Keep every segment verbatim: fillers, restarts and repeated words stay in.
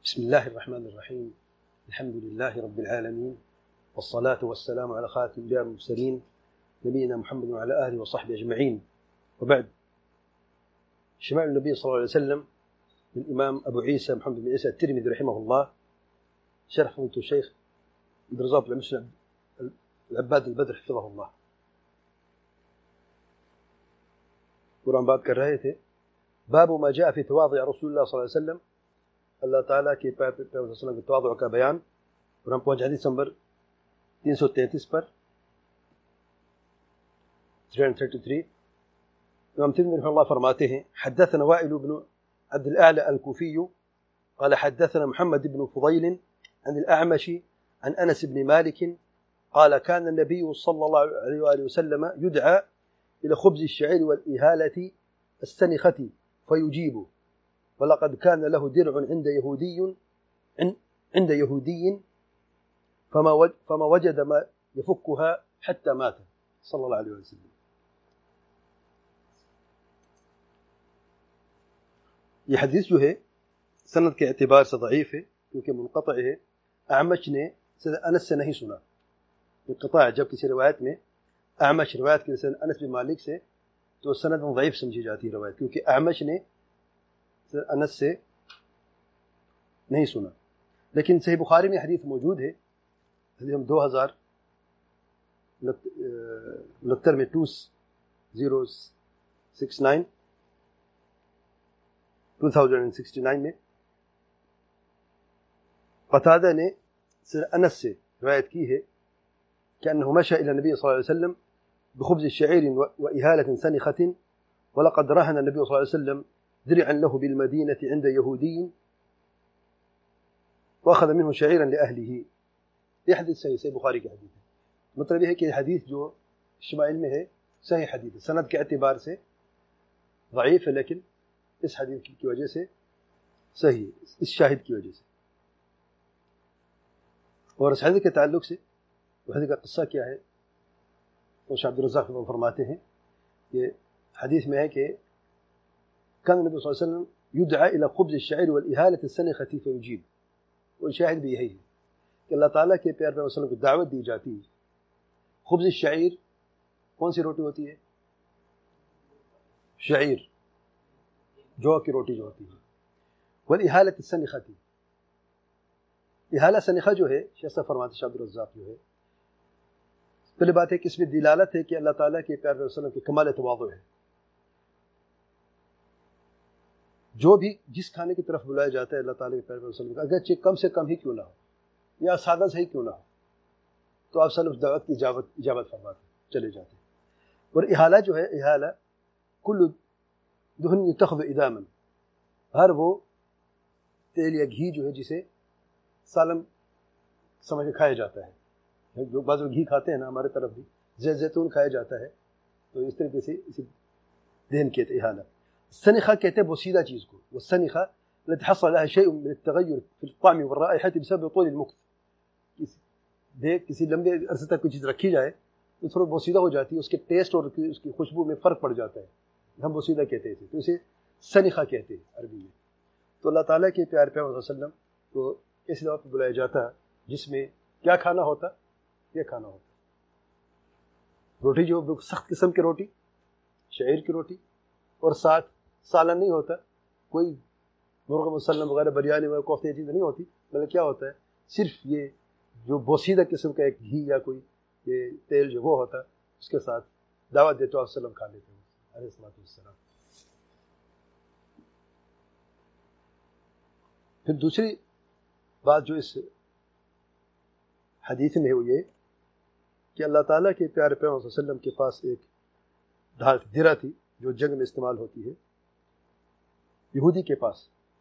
بسم الله الرحمن الرحيم. الحمد لله رب العالمين، والصلاة والسلام على خاتم الأنبياء والمرسلين نبينا محمد وعلى آله وصحبه أجمعين، وبعد. شمائل النبي صلى الله عليه وسلم من الإمام أبو عيسى محمد بن عيسى الترمذي رحمه الله، شرح فضيلة الشيخ عبد الرزاق بن مسلم العباد البدر حفظه الله. قرآن باب کر رہے تھے باب ما جاء في تواضع رسول الله صلى الله عليه وسلم، اللہ تعالیٰ کے پیغمبر صلی اللہ علیہ وسلم کے تواضع کا بیان، اور ہم پہنچ حدیث نمبر تین سو تینتیس پر تین سو تینتیس. امام ترمذی رحمہ اللہ فرماتے ہیں حدثنا وائل بن عبد الأعلى الكوفي قال حدثنا محمد بن فضيل عن الأعمش عن أنس بن مالك قال كان النبي صلى الله عليه وآله وسلم يدعى إلى خبز الشعير والإهالة السنخة فيجيب، ولقد كان له درع عند يهودي عند يهودي فما وجد ما يفكها حتى مات صلى الله عليه وسلم. یہ حدیث جو ہے سند کے اعتبار سے ضعیف ہے کیونکہ منقطع ہے. اعمش نے انس سے نہیں سنا، انقطاع جب کسی روایت میں اعمش روایت کے سند انس بن مالک سے تو سند ضعیف سمجھی جاتی ہے روایت، کیونکہ اعمش نے انس سے نہیں سنا. لیکن صحیح بخاری میں حدیث موجود ہے، حدیث ہم دو ہزار انہتر میں two zero six nine two thousand sixty nine میں قتادہ نے انس سے روایت کی ہے کہ انه مشى الى النبي صلى الله عليه وسلم بخبز شعير وإهالة سنخة ولقد رهن النبي صلى الله عليه وسلم درعا له بالمدينة عند يهودي واخذ منه شعيرا لأهله. یہ حدیث صحیح صحیح بخاری کی حدیث ہے. مطلب یہ ہے کہ حدیث جو شمائل میں ہے صحیح حدیث ہے، سند کے اعتبار سے ضعیف ہے لیکن اس حدیث کی وجہ سے صحیح، اس شاہد کی وجہ سے. اور اس حدیث کے تعلق سے حدیث کا قصہ کیا ہے تو شاہ عبد الرزاق فرماتے ہیں کہ حدیث میں ہے کہ كان النبي صلی اللہ علیہ وسلم يدعى الى خبز الشعير والإهالة السنخة فيجيب. اور شاہد بھی یہی ہے کہ اللہ تعالیٰ کے پیارے پیغمبر صلی اللہ علیہ وسلم کو دعوت دی جاتی ہے. خبز الشعیر کون سی روٹی ہوتی ہے؟ شعیر، جو کی روٹی جو ہوتی ہے. والإهالة السنخة، احالہ سنخہ جو ہے شیخ صاحب فرماتے شاہ عبد الرزاق جو ہے، پہلی بات ہے کہ اس میں دلالت ہے کہ اللہ تعالیٰ کے پیارے پیغمبر صلی اللہ علیہ وسلم کے کمال تواضع ہے. جو بھی جس کھانے کی طرف بلایا جاتا ہے اللہ تعالیٰ کے پیارے پیغمبر صلی اللہ علیہ وسلم، اگرچہ کم سے کم ہی کیوں نہ ہو یا سادہ سے ہی کیوں نہ ہو، تو آپ صلی اللہ علیہ وسلم دعوت کی اجابت اجابت فرماتے چلے جاتے ہیں. اور احالہ جو ہے، احالہ کل دہن یتخذ اداما، ہر وہ تیل یا گھی جو ہے جسے سالم سمجھ کے کھایا جاتا ہے. جو بعض لوگ گھی کھاتے ہیں نا، ہمارے طرف بھی زیت زیتون کھایا جاتا ہے، تو اس طریقے سے اسی دہن کہتے ہیں احالہ. سنخہ کہتے ہیں بوسیدہ چیز کو، والسنخہ التي حصل لها شيء من التغير في الطعم والرائحة بسبب طول المكث. دیکھ کسی لمبے عرصے تک کوئی چیز رکھی جائے تو تھوڑا بوسیدہ ہو جاتی ہے، اس کے ٹیسٹ اور اس کی خوشبو میں فرق پڑ جاتا ہے، ہم بوسیدہ کہتے ہیں، تو اسے سنخہ کہتے ہیں عربی میں. تو اللہ تعالیٰ کے پیارے پیغمبر صلی اللہ علیہ وسلم کو اس دعوت پہ بلایا جاتا جس میں کیا کھانا ہوتا؟ یہ کھانا ہوتا روٹی، جو سخت قسم کی روٹی، شعیر کی روٹی، اور ساتھ سالن نہیں ہوتا، کوئی مرغ مسلم وغیرہ بریانی وغیرہ کوفتے یہ چیز نہیں ہوتی، بلکہ کیا ہوتا ہے صرف یہ جو بوسیدہ قسم کا ایک گھی یا کوئی یہ تیل جو وہ ہوتا ہے، اس کے ساتھ دعوت دیتے آپ وسلم کھا لیتے ہیں علیہ الصلوۃ والسلام. پھر دوسری بات جو اس حدیث میں ہے وہ یہ کہ اللہ تعالیٰ کے پیارے پیغمبر صلی اللہ علیہ وسلم کے پاس ایک ڈھال درہ تھی جو جنگ میں استعمال ہوتی ہے یہودی کے پاس،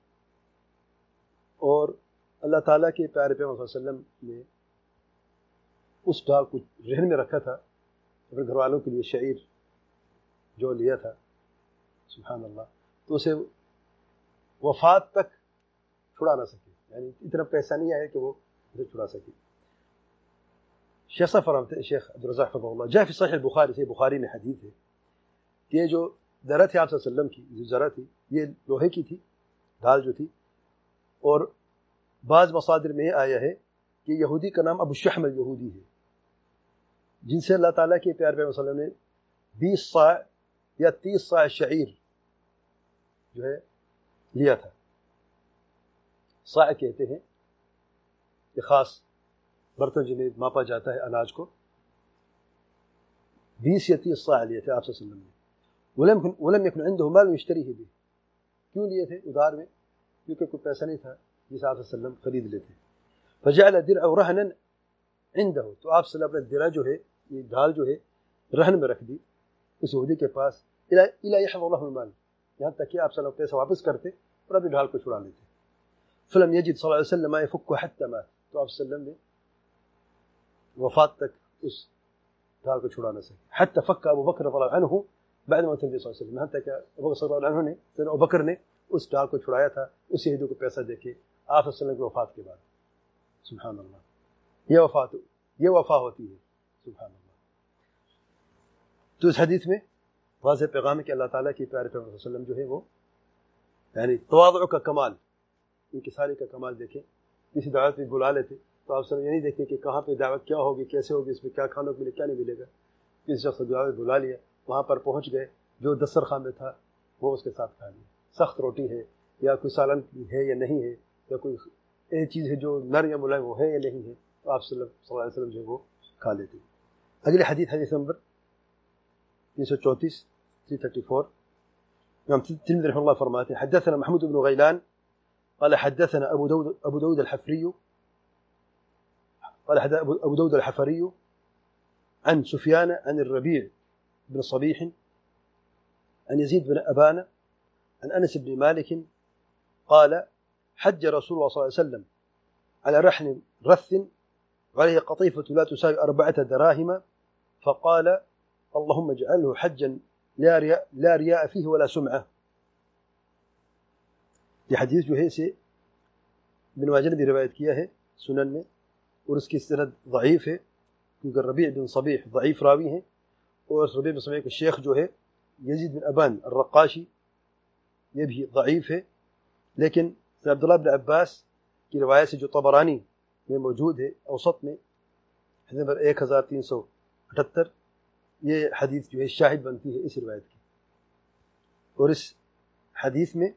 اور اللہ تعالیٰ کے پیارے پیغمبر صلی اللہ علیہ وسلم نے اس ڈھال کو رہن میں رکھا تھا اپنے گھر والوں کے لیے، شعیر جو لیا تھا سبحان اللہ، تو اسے وفات تک چھڑا نہ سکے، یعنی اتنا پیسہ نہیں آیا کہ وہ اسے چھڑا سکے. شیخ صاحب فرماتے شیخ عبد الرزاق رحمہ اللہ جاء فی صحیح البخاری سے بخاری میں حدیث ہے کہ یہ جو ذرہ تھی آپ صلی اللہ علیہ وسلم کی، جو ذرہ تھی یہ لوہے کی تھی، ڈھال جو تھی، اور بعض مصادر میں یہ آیا ہے کہ یہودی کا نام ابو شحم الیہودی ہے، جن سے اللہ تعالیٰ کے پیارے پیغمبر صلی اللہ علیہ وسلم نے بیس صاع یا تیس صاع شعیر جو ہے لیا تھا۔ صاع کہتے ہیں کہ خاص برتن جنہیں ماپا جاتا ہے اناج کو، بیس یا تیس صاع لیے تھے آپ صلی اللہ علیہ وسلم نے۔ ولم يكن ولم يكن عنده مال يشتريه به، کیوں لیے تھے ادھار میں؟ کیونکہ کوئی پیسہ نہیں تھا جسے آپ صلی اللہ علیہ وسلم خرید لیتے۔ فجعل درعه رهنا عنده، تو آپ صلی اللہ علیہ وسلم نے درع جو ہے یہ ڈھال جو ہے رہن میں رکھ دی اس یہودی کے پاس، الى الى يحفظ له المال، یہاں تک کہ آپ صلی اللہ علیہ وسلم پیسہ واپس کرتے اور اپنی ڈھال کو چھڑا لیتے۔ فلم يجد صلی اللہ علیہ وسلم ما يفك حتى مات، تو آپ صلی اللہ علیہ وسلم نے وفات تک اس ڈھال کو چھڑا نہ سکے۔ حتى فك ابو بکر رضی اللہ عنہ بعد موت النبی صلی اللہ علیہ وسلم، یہاں تک کہ ابو بکر صلی اللہ عنہ نے ابو بکر نے اس ڈھال کو چھڑایا تھا اس یہودی کو پیسہ دے کے آپ صلی اللہ علیہ وسلم کی وفات کے بعد۔ سبحان اللہ، یہ وفات یہ وفا ہوتی ہے، سبحان اللہ۔ تو اس حدیث میں واضح پیغام ہے کہ اللہ تعالیٰ کے پیارے پیغمبر صلی اللہ علیہ وسلم جو ہے وہ یعنی تواضع کا کمال، انکساری کا کمال دیکھیں۔ کسی دعوت میں بلا لیتے تو آپ سب یہ نہیں دیکھتے کہ کہاں پہ دعوت کیا ہوگی، کیسے ہوگی، اس میں کیا کھانے کو ملے کیا نہیں ملے گا۔ کسی شخص کو دعوت بلا لیا، وہاں پر پہنچ گئے، جو دسترخوان میں تھا وہ اس کے ساتھ کھا لیا، سخت روٹی ہے یا کوئی سالن ہے یا نہیں ہے، یا کوئی ایک چیز ہے جو نر یا ملائم وہ ہے یا نہیں ہے، تو آپ صلی اللہ علیہ وسلم جو ہے وہ کھا لیتے۔ اگلی حدیث حدیث نمبر تین سو چونتیس تین تھرٹی فور، امام ترمذی رحمہ اللہ فرماتے ہیں حدثنا محمود بن غیلان قال حدثنا ابو داود ابو داود الحفري قال حدثنا ابو داود الحفري عن سفيان عن الربيع بن صبيح عن يزيد بن أبان عن أنس بن مالك قال حج رسول الله صلى الله عليه وسلم على رحل رث وعليه قطيفة لا تساوي أربعة دراهم فقال اللهم اجعله حجا لا رياء, لا رياء فيه ولا سمعة۔ یہ حدیث جو ہے اسے ابن ماجہ نے بھی روایت کیا ہے سنن میں، اور اس کی سند ضعیف ہے کیونکہ ربیع بن صبیح ضعیف راوی ہیں، اور ربیع بن صبیح کے شیخ جو ہے یزید بن ابان الرقاشی یہ بھی ضعیف ہے۔ لیکن عبداللہ بن عباس کی روایت سے جو طبرانی میں موجود ہے اوسط میں حدیث نمبر ایک ہزار تین سو اٹھتر، یہ حدیث جو ہے شاہد بنتی ہے اس روایت کی۔ اور اس حدیث میں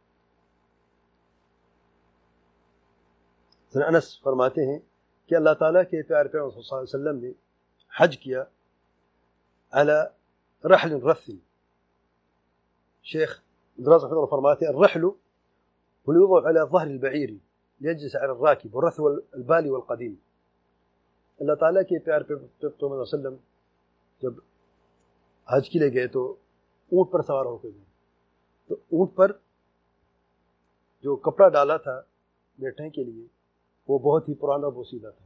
انس فرماتے ہیں کہ اللہ تعالیٰ کے پیارے پیغمبر صلی اللہ علیہ وسلم نے حج کیا علی رحل رث۔ شیخ دراز رحمہ اللہ فرماتے ہیں الرحل هو الوضع على ظهر البعير ليجلس على الراكب، والرث البالي والقديم۔ اللہ تعالیٰ کے پیارے پیغمبر صلی اللہ علیہ وسلم جب حج کے لیے گئے تو اونٹ پر سوار ہو کے گئے، تو اونٹ پر جو کپڑا ڈالا تھا بیٹھنے کے لیے وہ بہت ہی پرانا بوسیدہ تھا۔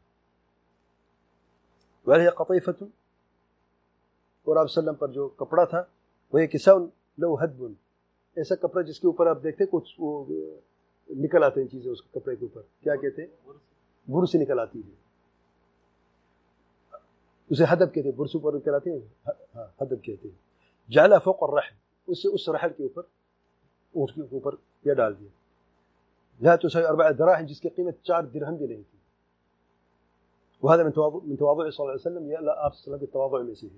وعلیہ قطیفۃ، اور آپ صلی اللہ علیہ وسلم پر جو کپڑا تھا وہ یہ کساء لو ہدب، ایسا کپڑا جس کے اوپر آپ دیکھتے کچھ وہ نکل آتے ہیں چیزیں اس کپڑے کے اوپر، کیا کہتے ہیں؟ بر سے نکل آتی ہے، اسے ہدب کہتے ہیں، برس پر نکل آتے ہیں، ہاں ہدب کہتے ہیں۔ جعل فوق الرحل، اسے اس رحل کے اوپر اونٹ کے اوپر یہ ڈال دیا۔ لا تساوي أربع دراهم، جس کی قیمت چار درہم بھی نہیں تھی۔ وهذا من تواضع من تواضع صلی اللہ علیہ وسلم، یہ اللہ آپ صلی اللہ علیہ وسلم کے تواضع میں سے ہے۔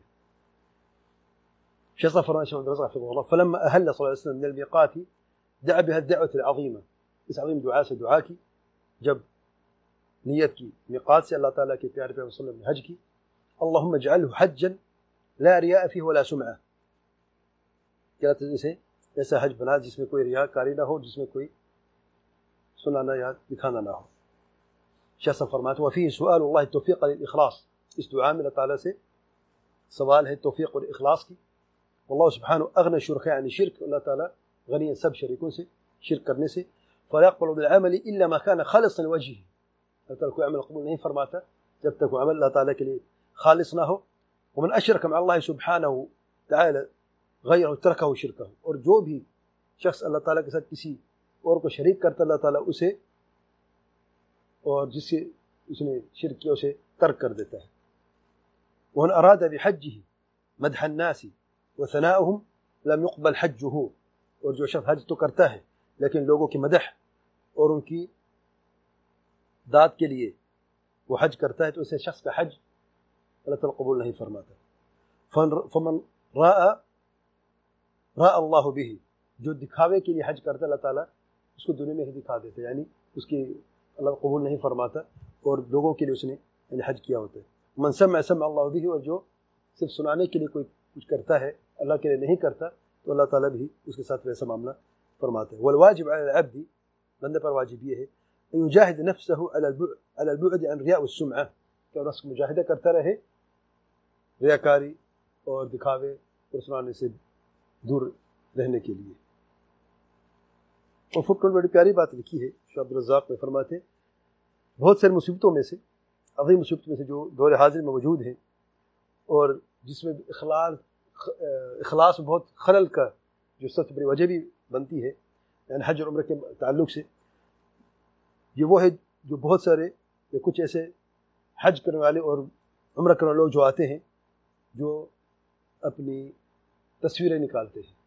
شيخ صفر ناشر من رزق حفظه الله فلما أهل صلى الله عليه وسلم من الميقات دعا بها الدعوة العظيمة، اس عظیم دعا سے دعا کی جب نیت کی میقات سے اللہ تعالیٰ کے پیارے پیغمبر صلی اللہ علیہ وسلم نے حج کی، اللهم اجعله حجا لا رياء فيه ولا سمعة، کیا تجھے سے ایسا حج بنا جس میں کوئی ریاکاری نہ ہو، جس میں کوئی سنانا یا دکھانا نہ ہو۔ شیخ صاحب فرماتے ہیں وفيه سؤال الله التوفيق للإخلاص، اس دعا میں اللہ تعالیٰ سے سوال ہے توفیق اور اخلاص کی۔ واللہ سبحانہ اغنى الشركاء عن الشرك، اللہ تعالیٰ غنی ہے سب شریکوں سے شرک کرنے سے۔ فلا يقبل بالعمل الا ما كان خالصا لوجهه، اللہ تعالیٰ کوئی عمل قبول نہیں فرماتا جب تک وہ عمل اللہ تعالیٰ کے لیے خالص نہ ہو۔ ومن اشرك مع الله سبحانه تعالى غيره تركه شركه، اور جو بھی شخص اللہ تعالیٰ کے ساتھ کسی اور کو شریک کرتا اللہ تعالیٰ اسے اور جس سے اس نے شرک کیا اسے ترک کر دیتا ہے۔ ومن اراد بحجه مدح الناس وثناؤهم لم يقبل حجه، اور جو شخص حج تو کرتا ہے لیکن لوگوں کی مدح اور ان کی داد کے لیے وہ حج کرتا ہے تو اسے شخص کا حج اللہ تعالیٰ قبول نہیں فرماتا. فمن راء راء اللہ به، جو دکھاوے کے لیے حج کرتا ہے اللہ تعالیٰ اس کو دنیا میں ہی دکھا دیتا ہے، یعنی اس کی اللہ قبول نہیں فرماتا اور لوگوں کے لیے اس نے یعنی حج کیا ہوتا ہے. من سمع سمع اللہ به، اور جو صرف سنانے کے لیے کوئی کچھ کرتا ہے اللہ کے لیے نہیں کرتا تو اللہ تعالیٰ بھی اس کے ساتھ ویسا معاملہ فرماتے ہیں. والواجب علی العبد، بندے پر واجب یہ ہے ان یجاہد نفسہ علی البعد علی البعد عن ریاء والسمعہ، کہ وہ مجاہدہ کرتا رہے ریاکاری اور دکھاوے اور سنانے سے دور رہنے کے لیے. اور فٹ نوٹ بڑی پیاری بات لکھی ہے شاہ عبد الرزاق میں، فرماتے ہیں بہت ساری مصیبتوں میں سے عظیم مصیبتوں میں سے جو دور حاضر میں موجود ہیں اور جس میں اخلاص اخلاص میں بہت خلل کا جو سب سے بڑی وجہ بھی بنتی ہے یعنی حج اور عمرہ کے تعلق سے، یہ وہ ہے جو بہت سارے یا کچھ ایسے حج کرنے والے اور عمرہ کرنے والے لوگ جو آتے ہیں جو اپنی تصویریں نکالتے ہیں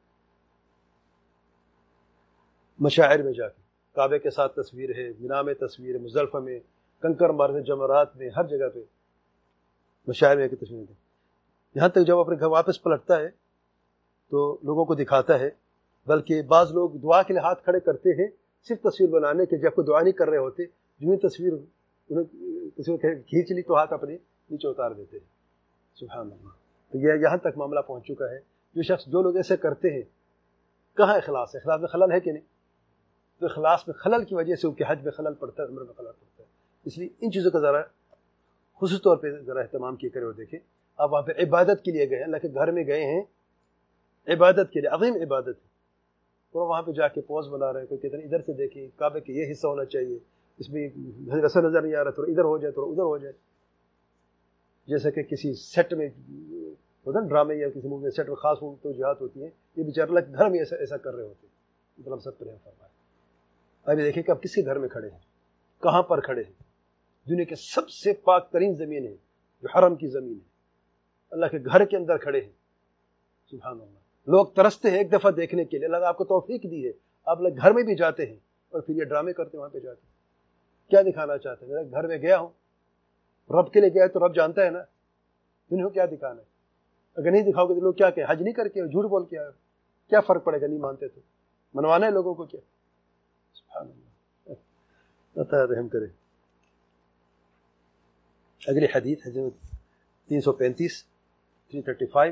مشاعر میں جا کے، کعبے کے ساتھ تصویر ہے، مینا میں تصویر ہے، مزدلفہ میں، کنکر مارنے جمرات میں، ہر جگہ پہ مشاعر میں کی تصویریں دیں. یہاں تک جب اپنے گھر واپس پلٹتا ہے تو لوگوں کو دکھاتا ہے، بلکہ بعض لوگ دعا کے لیے ہاتھ کھڑے کرتے ہیں صرف تصویر بنانے کے، جب کوئی دعا نہیں کر رہے ہوتے، جو ہی تصویر انہیں تصویر کھینچ لی تو ہاتھ اپنے نیچے اتار دیتے ہیں. سبحان اللہ. تو یہ یہاں تک معاملہ پہنچ چکا ہے. جو شخص جو لوگ ایسے کرتے ہیں کہاں اخلاص ہے؟ اخلاص میں خلل ہے کہ نہیں؟ تو اخلاص میں خلل کی وجہ سے ان کے حج میں خلل پڑتا ہے، عمر میں خلل پڑتا ہے. اس لیے ان چیزوں کا ذرا خصوصی طور پہ ذرا اہتمام کیے کرے اور دیکھیں. آپ وہاں پہ عبادت کے لیے گئے ہیں، اللہ کے گھر میں گئے ہیں عبادت کے لیے، عظیم عبادت ہے، اور وہاں پہ جا کے پوز بنا رہے ہیں. کوئی کہتے ہیں ادھر سے دیکھیں کعبے کے یہ حصہ ہونا چاہیے، اس میں رسا نظر نہیں آ رہا، تھوڑا ادھر ہو جائے تھوڑا ادھر ہو جائے. جیسے کہ کسی سیٹ میں ہوتا ہے ڈرامے یا کسی مووی میں سیٹ میں خاص توجہات ہوتی ہیں، یہ بیچارے اللہ کے گھر میں ایسا ایسا کر رہے ہوتے ہیں. مطلب سب پرہیز فرمائے. ابھی دیکھیں کہ آپ کس کے گھر میں کھڑے ہیں، کہاں پر کھڑے ہیں. دنیا کے سب سے پاک ترین زمین ہے جو حرم کی زمین ہے، اللہ کے گھر کے اندر کھڑے ہیں. سبحان اللہ. لوگ ترستے ہیں ایک دفعہ دیکھنے کے لیے. اللہ نے آپ کو توفیق دی ہے، آپ لوگ گھر میں بھی جاتے ہیں اور پھر یہ ڈرامے کرتے ہیں وہاں پہ جاتے ہیں. کیا دکھانا چاہتے ہیں؟ میرے گھر میں گیا ہوں، رب کے لیے گیا تو رب جانتا ہے نا دنیا کو کیا دکھانا ہے. اگر نہیں دکھاؤ گے تو لوگ کیا کہیں؟ حج نہیں کر کے جھوٹ بول کے آئے، کیا فرق پڑے گا؟ نہیں مانتے تو منوانا ہے لوگوں کو کیا؟ سبحان اللہ. اللہ رحم کرے. اگلی حدیث حدیث تین سو پینتیس تین تھرٹی فائیو.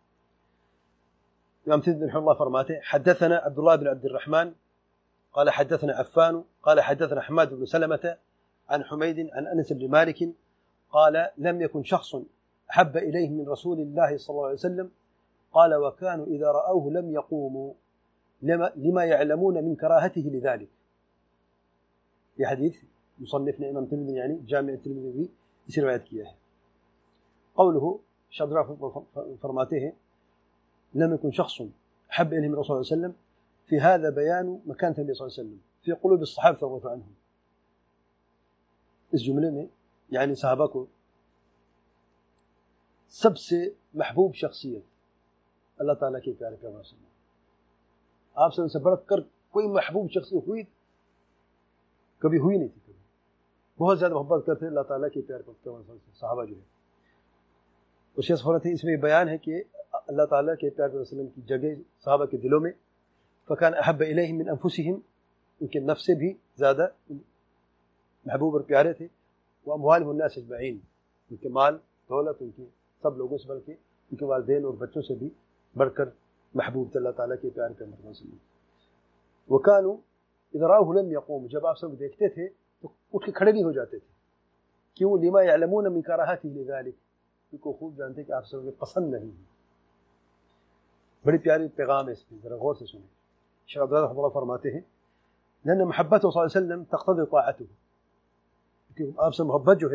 امام ترمذی رحمه الله فرماته حدثنا عبد الله بن عبد الرحمن قال حدثنا عفان قال حدثنا حماد بن سلمة عن حميد عن أنس بن مالك قال لم يكن شخص أحب إليه من رسول الله صلى الله عليه وسلم قال وكانوا إذا رأوه لم يقوموا لما, لما يعلمون من كراهته لذلك. في حديث مصنفنا إمام ترمذي يعني جامع الترمذي يصير رواية كياه. قوله شضرا فرماته لم يكن شخص أحب إليه من رسول الله صلى الله عليه وسلم، في هذا بيان مكانة النبي صلى الله عليه وسلم في قلوب الصحابة رضي الله عنهم. اس جملے میں یعنی صحابہ کو سب سے محبوب شخصیت اللہ تعالیٰ کے پیارے پیغمبر صلی اللہ علیہ وسلم، آپ سے بڑھ کر کوئی محبوب شخصیت ہوئی کبھی ہوئی نہیں تھی. کبھی بہت زیادہ محبت کرتے اللہ تعالیٰ کے پیارے پیغمبر صحابہ جو ہے. اس شخص ہو رہا تھی. اس میں بیان ہے کہ اللہ تعالیٰ کے پیارے پیغمبر صلی اللہ علیہ وسلم کی جگہ صحابہ کے دلوں میں فکان احب الیہم من انفسہم، ان کے نفس سے بھی زیادہ محبوب اور پیارے تھے. واموالہم الناس اجمعین، ان کے مال دولت ان کی سب لوگوں سے بلکہ ان کے والدین اور بچوں سے بھی بڑھ کر محبوب تھے اللہ تعالیٰ کے پیارے پیغمبر صلی اللہ علیہ وسلم. وکانوا اذا راؤہ لم یقوموا، جب آپ سب دیکھتے تھے تو اٹھ کے کھڑے نہیں ہو جاتے تھے. کیوں؟ لما یعلمون من کراہتہ لذلک، ان کو خوب جانتے کہ آپ سب کو پسند نہیں ہے. بڑی پیاری پیغام ہے اس میں، ذرا غور سے سنیں. شیخ عبد اللہ فرماتے ہیں لأن محبته صلی اللہ علیہ وسلم تقتضی طاعته، کہ آپ سے محبت جو ہے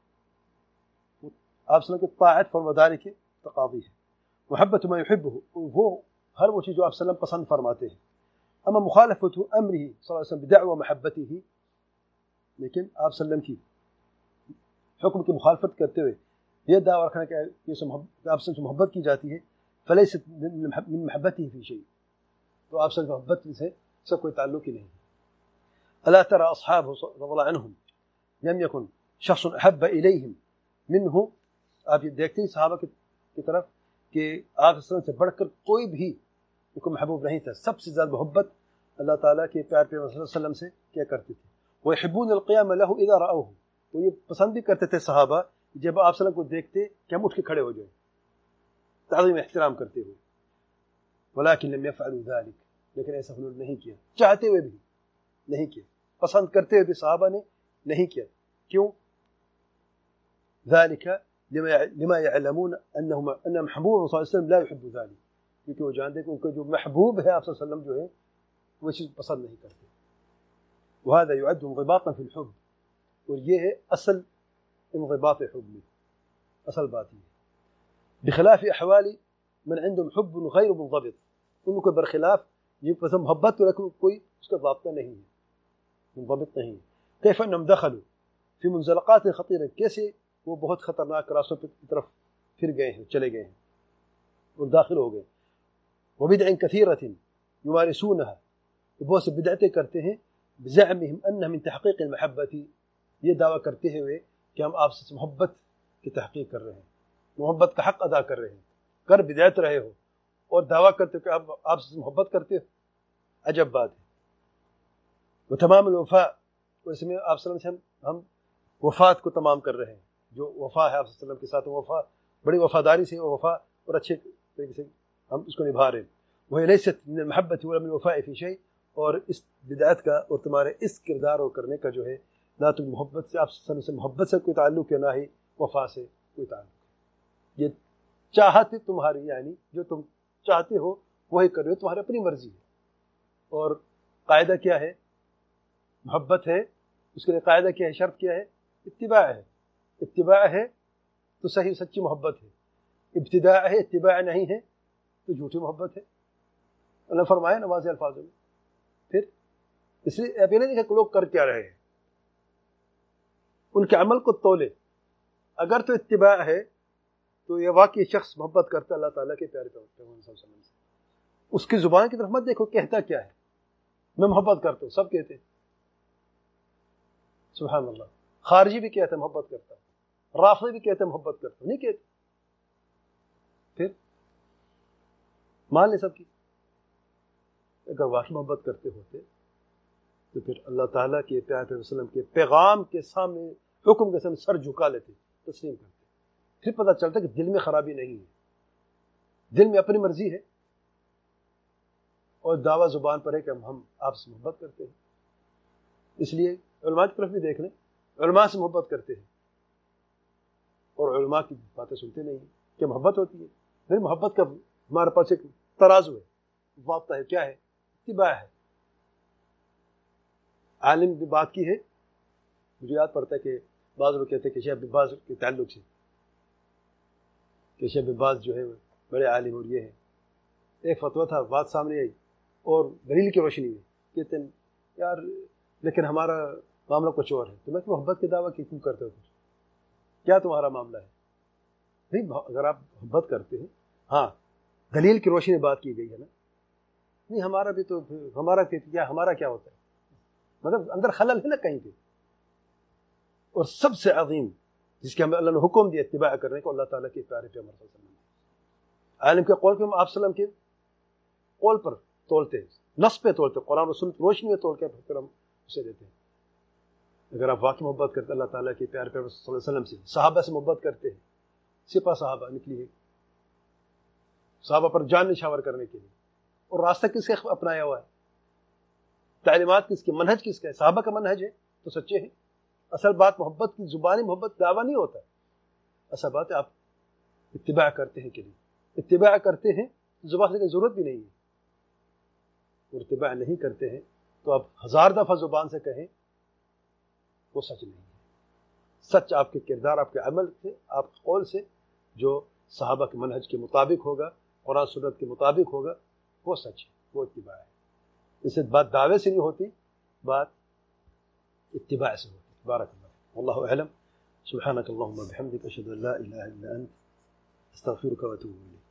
آپ سے کی طاعت فرماداری کی تقاضی ہے. محبت ما يحبه، وہ ہر وہ چیز جو آپ صلی اللہ علیہ وسلم پسند فرماتے ہیں. اما مخالفت امره صلی اللہ علیہ وسلم بدعوى محبته، لیکن آپ صلی اللہ علیہ وسلم کی حکم کی مخالفت کرتے ہوئے یہ دعویٰ رکھنا کہ آپ سے محبت کی جاتی ہے فلیست من محبته فی شیء، تو آپ سے محبت سے سب کوئی تعلق ہی نہیں. الا ترى اصحابه رضی اللہ عنہم لم يكن شخص احب الیہم منہ. آپ یہ دیکھتے ہیں صحابہ کی طرف کہ آپ صلی اللہ علیہ وسلم سے بڑھ کر کوئی بھی ان کو محبوب نہیں تھا. سب سے زیادہ محبت اللہ تعالیٰ کے پیار پیغمبر صلی اللہ علیہ وسلم سے کیا کرتے تھے. وَيُحِبُّونَ الْقِيَامَ لَهُ إِذَا رَأَوْهُ. تو یہ پسند بھی کرتے تھے صحابہ جب آپ صلی اللہ علیہ وسلم کو دیکھتے کہ ہم اٹھ کے کھڑے ہو جائیں تعظیم احترام کرتے ہوئے. وَلَكِنْ لَمْ يَفْعَلُوا ذَلِكَ. لیکن ایسا انہوں نے نہیں کیا, چاہتے ہوئے بھی نہیں کیا, پسند کرتے ہوئے بھی صحابہ نے نہیں کیا. کیوں؟ ذَلِكَ لما يعلمون انهم ان محبوب صلی اللہ علیہ وسلم لا يحب ذلك. کیونکہ وہ جانتے کہ ان کا جو محبوب ہے آپ صلی اللہ علیہ وسلم جو ہے وہ چیز پسند نہیں کرتے. وهذا يعد انضباطا في الحب. اور یہ ہے اصل انضباط حب میں اصل بات یہ. بخلاف احوال من عندهم حب غیر منضبط. ان کو برخلاف یہ پسند محبت لیکن کوئی اس کا ضابطہ نہیں ہے, منضبط نہیں ہے. كيف انهم دخلوا في منزلقات خطيره. کیسے وہ بہت خطرناک راستوں کی طرف پھر گئے ہیں, چلے گئے ہیں اور داخل ہو گئے. وبدع كثيرة يمارسونها. بہت سے بدعتیں کرتے ہیں. بزعمهم انها من تحقيق المحبة. یہ دعویٰ کرتے ہوئے کہ ہم آپ سے محبت کی تحقیق کر رہے ہیں, محبت کا حق ادا کر رہے ہیں, کر بدعت رہے ہو اور دعویٰ کرتے ہو کہ آپ آپ سے محبت کرتے ہو. عجب بات ہے. وتمام الوفاء. اور اس میں آپ صلی اللہ علیہ وسلم ہم وفات کو تمام کر رہے ہیں. جو وفا ہے آپ صلی اللہ علیہ وسلم کے ساتھ وفا بڑی وفاداری سے وفا اور اچھے طریقے سے ہم اس کو نبھا رہے ہیں. وہ لیست من المحبت ولا من الوفاء فی شیء. اور اس بدعت کا اور تمہارے اس کردار اور کرنے کا جو ہے نہ تو محبت سے آپ صلی اللہ علیہ وسلم سے محبت سے کوئی تعلق ہے نہ ہی وفا سے کوئی تعلق ہے. یہ چاہت تمہاری یعنی جو تم چاہتے ہو وہی کر رہے ہو, تمہاری اپنی مرضی ہے. اور قاعدہ کیا ہے؟ محبت ہے اس کے لیے قاعدہ کیا ہے, شرط کیا ہے؟ اتباع ہے. اتباع ہے تو صحیح سچی محبت ہے, ابتداء ہے اتباع نہیں ہے تو جھوٹی محبت ہے. اللہ فرمایا نواز الفاظ میں. پھر اس لیے ابھی نہیں دیکھا کہ لوگ کر کیا رہے ہیں, ان کے عمل کو تولے. اگر تو اتباع ہے تو یہ واقعی شخص محبت کرتا اللہ تعالیٰ کے پیارے پیغمبر صلی اللہ علیہ وسلم سے. اس کی زبان کی طرف مت دیکھو کہتا کیا ہے, میں محبت کرتا ہوں, سب کہتے ہیں سبحان اللہ. خارجی بھی کہتا ہے محبت کرتا ہے, رافضی بھی کہتے ہیں محبت کرتا ہوں, نہیں کہتے. پھر مان لے سب کی. اگر واقعی محبت کرتے ہوتے تو پھر اللہ تعالیٰ کے پیارے پیغمبر صلی اللہ علیہ وسلم کے پیغام کے سامنے حکم کے سامنے سر جھکا لیتے, تسلیم کرتے. پھر پتہ چلتا کہ دل میں خرابی نہیں ہے, دل میں اپنی مرضی ہے اور دعویٰ زبان پر ہے کہ ہم ہم آپ سے محبت کرتے ہیں. اس لیے علماء کی طرف بھی دیکھ لیں, علماء سے محبت کرتے ہیں اور علماء کی باتیں سنتے نہیں ہیں. کیا محبت ہوتی ہے؟ پھر محبت کا ہمارے پاس ایک ترازو ہے, ضابطہ ہے. کیا ہے؟ اتباع ہے. عالم کی بات کی ہے, مجھے یاد پڑتا ہے کہ بعض لوگ کہتے ہیں کہ شیخ ابن باز کے تعلق سے کہ شیخ ابن باز جو ہے بڑے عالم اور یہ ہے. ایک فتویٰ تھا, بات سامنے آئی اور دلیل کی روشنی میں کہتے ہیں یار لیکن ہمارا معاملہ کچھ اور ہے. تو میں محبت کے دعویٰ کیوں کرتے ہو؟ کیا تمہارا معاملہ ہے؟ نہیں, اگر آپ محبت کرتے ہیں, ہاں دلیل کی روشنی میں بات کی گئی ہے نا, نہیں ہمارا بھی تو ہمارا کیا ہمارا کیا ہوتا ہے, مطلب اندر خلل ہے نا کہیں پہ. اور سب سے عظیم جس کے ہمیں اللہ نے حکم دیا اتباع کرنے کو, اللہ تعالیٰ کے پیارے پیغمبر صلی اللہ علیہ وسلم. عالم کے قول پہ ہم آپ صلی اللہ علیہ وسلم کے قول پر تولتے ہیں, نص پہ تولتے, قرآن و سنت روشنی میں تول کے پھر ہم اسے دیتے ہیں. اگر آپ واقعی محبت کرتے اللہ تعالیٰ کے پیارے پیغمبر صلی اللہ علیہ وسلم سے, صحابہ سے محبت کرتے ہیں, سپاہ صحابہ نکلی ہے صحابہ پر جان نشاور کرنے کے لیے, اور راستہ کس کا اپنایا ہوا ہے, تعلیمات کس کے, منہج کس کا ہے؟ صحابہ کا منہج ہے تو سچے ہیں. اصل بات محبت کی زبانی محبت دعویٰ نہیں ہوتا, اصل بات ہے آپ اتباع کرتے ہیں کے لیے. اتباع کرتے ہیں زبان سے ضرورت بھی نہیں ہے, اور اتباع نہیں کرتے ہیں تو آپ ہزار دفعہ زبان سے کہیں وہ سچ نہیں ہے. سچ آپ کے کردار, آپ کے عمل سے, آپ کے قول سے جو صحابہ کے منہج کے مطابق ہوگا, قرآن سنت کے مطابق ہوگا, وہ سچ ہے, وہ اتباع ہے. اس سے بات دعوے سے نہیں ہوتی, بات اتباع سے ہوتی. بارک اللہ واللہ اعلم. سبحانک اللہم وبحمدک اشہد ان لا الہ الا انت استغفرک واتوب الیک.